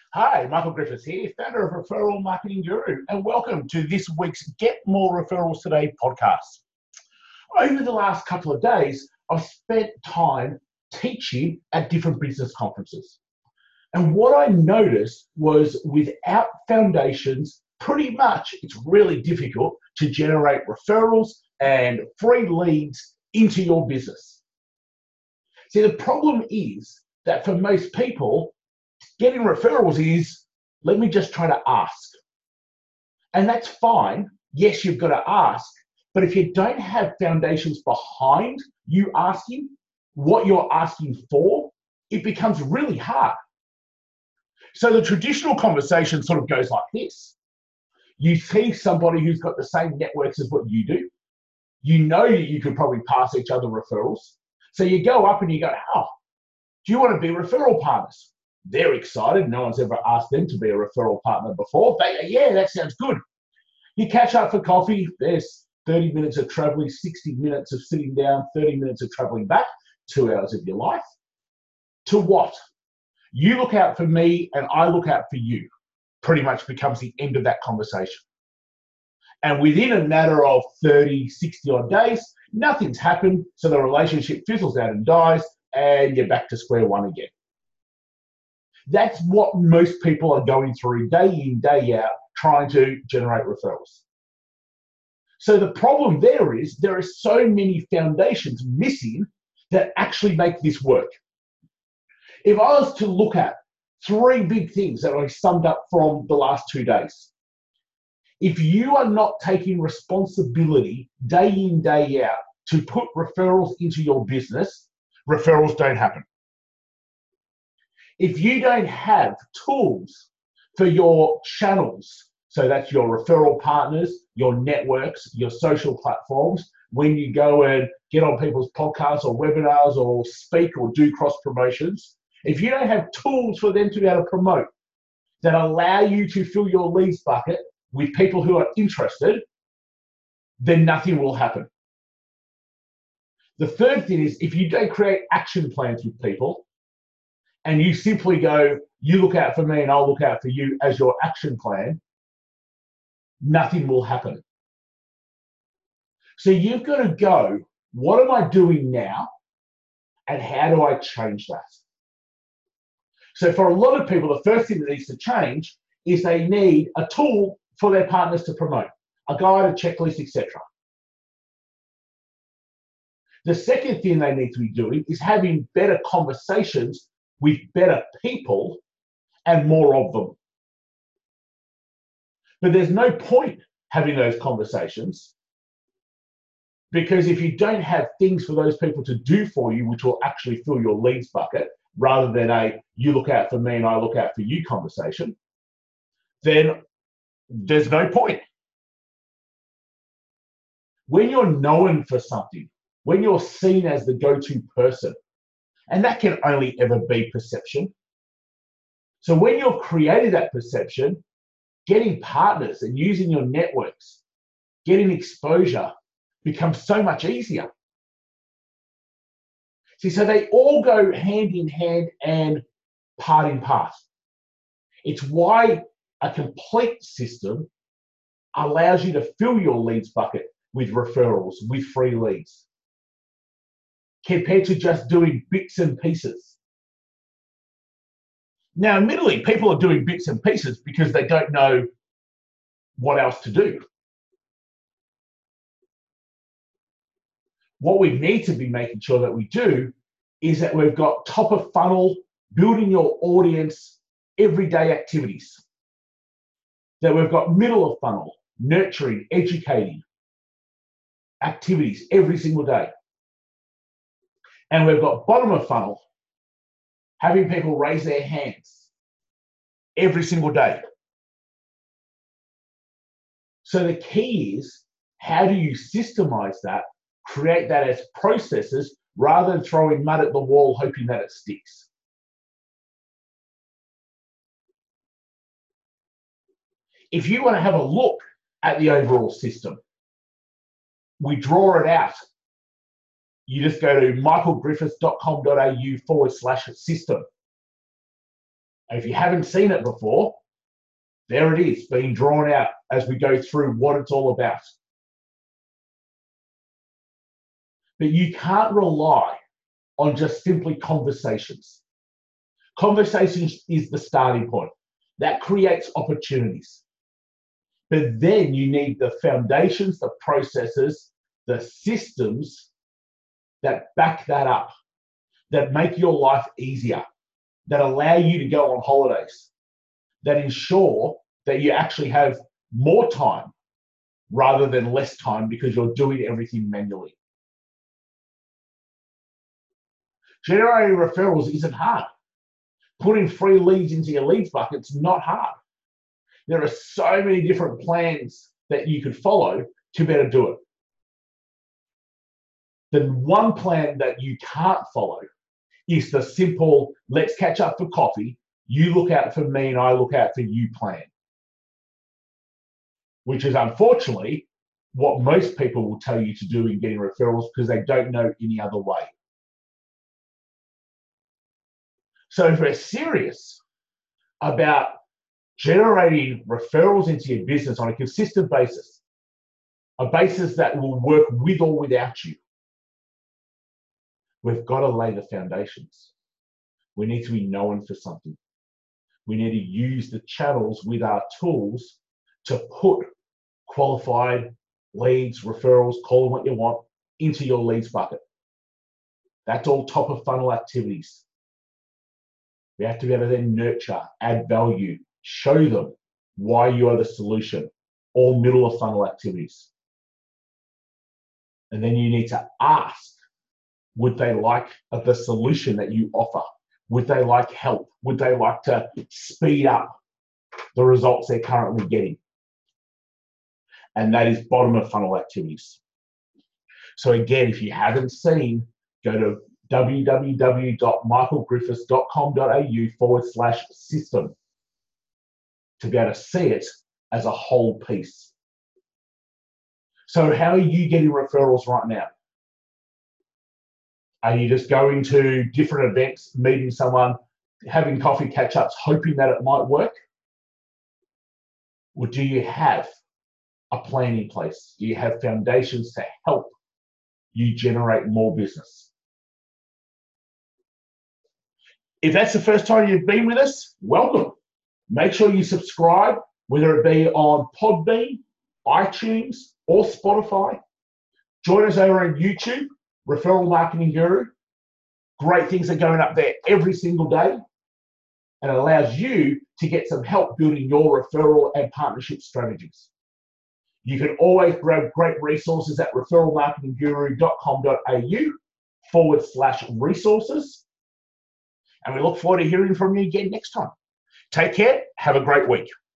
Hi, Michael Griffiths here, founder of Referral Marketing Guru, and welcome to this week's Get More Referrals Today podcast. Over the last couple of days, I've spent time teaching at different business conferences. And what I noticed was without foundations, pretty much it's really difficult to generate referrals and free leads into your business. See, the problem is that for most people, getting referrals is, let me just try to ask. And that's fine. Yes, you've got to ask. But if you don't have foundations behind you asking what you're asking for, it becomes really hard. So the traditional conversation sort of goes like this. You see somebody who's got the same networks as what you do. You know that you could probably pass each other referrals. So you go up and you go, oh, do you want to be referral partners? They're excited. No one's ever asked them to be a referral partner before. They go, yeah, that sounds good. You catch up for coffee. There's 30 minutes of traveling, 60 minutes of sitting down, 30 minutes of traveling back, 2 hours of your life. To what? You look out for me and I look out for you. Pretty much becomes the end of that conversation. And within a matter of 30, 60 odd days, nothing's happened. So the relationship fizzles out and dies and you're back to square one again. That's what most people are going through day in, day out, trying to generate referrals. So the problem there are so many foundations missing that actually make this work. If I was to look at 3 big things that I summed up from the last 2 days, if you are not taking responsibility day in, day out to put referrals into your business, referrals don't happen. If you don't have tools for your channels, so that's your referral partners, your networks, your social platforms, when you go and get on people's podcasts or webinars or speak or do cross promotions, if you don't have tools for them to be able to promote that allow you to fill your leads bucket with people who are interested, then nothing will happen. The third thing is if you don't create action plans with people, and you simply go, you look out for me and I'll look out for you as your action plan, nothing will happen. So you've got to go, what am I doing now and how do I change that? So for a lot of people, the first thing that needs to change is they need a tool for their partners to promote, a guide, a checklist, etc. The second thing they need to be doing is having better conversations with better people and more of them. But there's no point having those conversations because if you don't have things for those people to do for you, which will actually fill your leads bucket, rather than a you look out for me and I look out for you conversation, then there's no point. When you're known for something, when you're seen as the go-to person, and that can only ever be perception. So when you've created that perception, getting partners and using your networks, getting exposure becomes so much easier. See, so they all go hand in hand and part in part. It's why a complete system allows you to fill your leads bucket with referrals, with free leads, compared to just doing bits and pieces. Now, admittedly, people are doing bits and pieces because they don't know what else to do. What we need to be making sure that we do is that we've got top of funnel, building your audience, everyday activities. That we've got middle of funnel, nurturing, educating activities every single day. And we've got bottom of funnel, having people raise their hands every single day. So the key is, how do you systemize that, create that as processes, rather than throwing mud at the wall hoping that it sticks? If you want to have a look at the overall system, we draw it out. You just go to michaelgriffiths.com.au/system. And if you haven't seen it before, there it is, being drawn out as we go through what it's all about. But you can't rely on just simply conversations. Conversations is the starting point. That creates opportunities. But then you need the foundations, the processes, the systems that back that up, that make your life easier, that allow you to go on holidays, that ensure that you actually have more time rather than less time because you're doing everything manually. Generating referrals isn't hard. Putting free leads into your leads bucket's not hard. There are so many different plans that you could follow to better do it. The one plan that you can't follow is the simple, let's catch up for coffee, you look out for me and I look out for you plan. Which is unfortunately what most people will tell you to do in getting referrals because they don't know any other way. So if we're serious about generating referrals into your business on a consistent basis, a basis that will work with or without you, we've got to lay the foundations. We need to be known for something. We need to use the channels with our tools to put qualified leads, referrals, call them what you want, into your leads bucket. That's all top of funnel activities. We have to be able to then nurture, add value, show them why you are the solution, all middle of funnel activities. And then you need to ask, would they like the solution that you offer? Would they like help? Would they like to speed up the results they're currently getting? And that is bottom of funnel activities. So again, if you haven't seen, go to www.michaelgriffiths.com.au/system to be able to see it as a whole piece. So how are you getting referrals right now? Are you just going to different events, meeting someone, having coffee catch-ups, hoping that it might work? Or do you have a plan in place? Do you have foundations to help you generate more business? If that's the first time you've been with us, welcome. Make sure you subscribe, whether it be on Podbean, iTunes, or Spotify. Join us over on YouTube, Referral Marketing Guru. Great things are going up there every single day, and it allows you to get some help building your referral and partnership strategies. You can always grab great resources at referralmarketingguru.com.au/resources. And we look forward to hearing from you again next time. Take care. Have a great week.